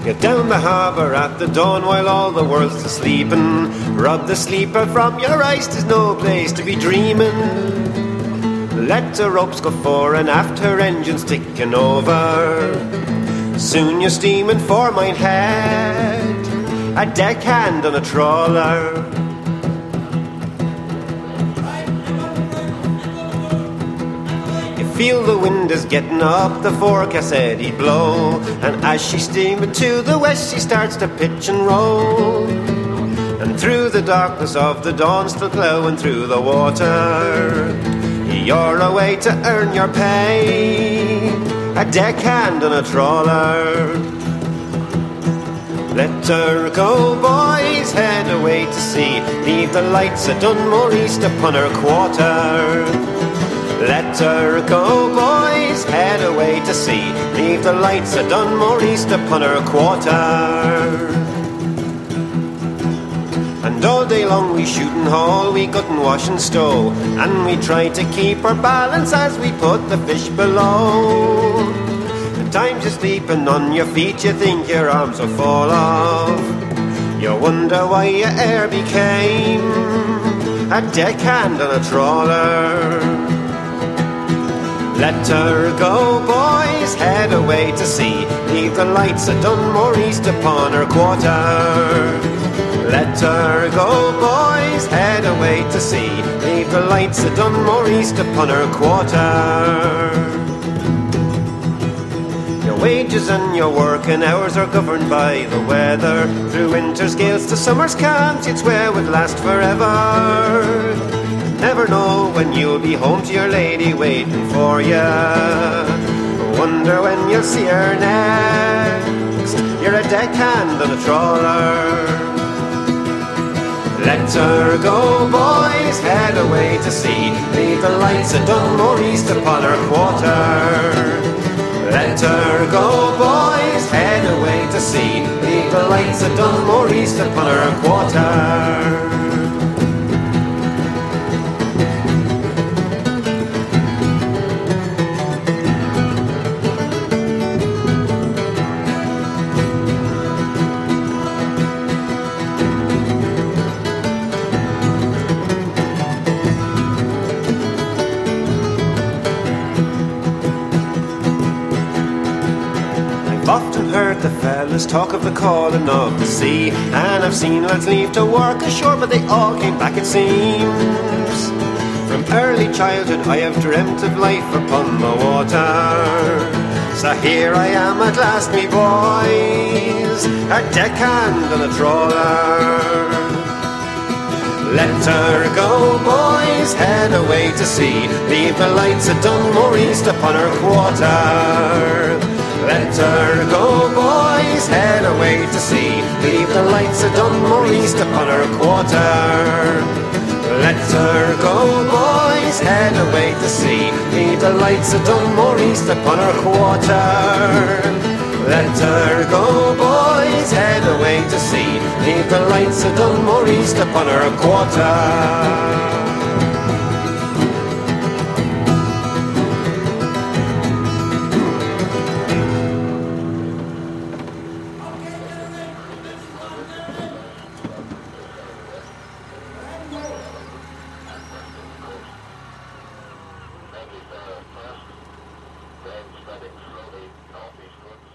Get down the harbour at the dawn while all the world's a-sleepin'. Rub the sleeper from your eyes, 'tis no place to be dreamin'. Let the ropes go fore and aft, her engine's ticking over. Soon you're steaming for Minehead, a deckhand on a trawler. Feel the wind is getting up, the forecast said he'd blow. And as she's steaming to the west, she starts to pitch and roll. And through the darkness of the dawn, still ploughing through the water, you're away to earn your pay, a deckhand on a trawler. Let her go, boys, head away to sea. Leave the lights of Dunmore East upon her quarter. Let her go, boys, head away to sea. Leave the lights of Dunmore East upon her quarter. And all day long we shoot and haul, we gut and wash and stow, and we try to keep our balance as we put the fish below. The times you're sleeping on your feet, you think your arms will fall off. You wonder why you e'er became a deckhand on a trawler. Let her go, boys, head away to sea. Leave the lights of Dunmore East upon her quarter. Let her go, boys, head away to sea. Leave the lights of Dunmore East upon her quarter. Your wages and your working hours are governed by the weather. Through winter's gales to summer's calms, you'd swear would last forever. Never know when you'll be home to your lady waiting for ya. Wonder when you'll see her next. You're a deckhand on a trawler. Let her go, boys, head away to sea. Leave the lights of Dunmore East upon her quarter. Let her go, boys, head away to sea. Leave the lights of Dunmore East upon her quarter. The fellas talk of the calling of the sea, and I've seen lads leave to work ashore, but they all came back it seems. From early childhood I have dreamt of life upon the water, so here I am at last, me boys, a deckhand on a trawler. Let her go, boys, head away to sea. Leave the lights of Dunmore East upon her quarter. Let her go, boys, head away to sea. Leave the lights of Dunmore East upon her quarter. Let her go, boys, head away to sea. Leave the lights of Dunmore East upon her quarter. Let her go, boys, head away to sea. Leave the lights of Dunmore East upon her quarter. Then spreading slowly northeastwards.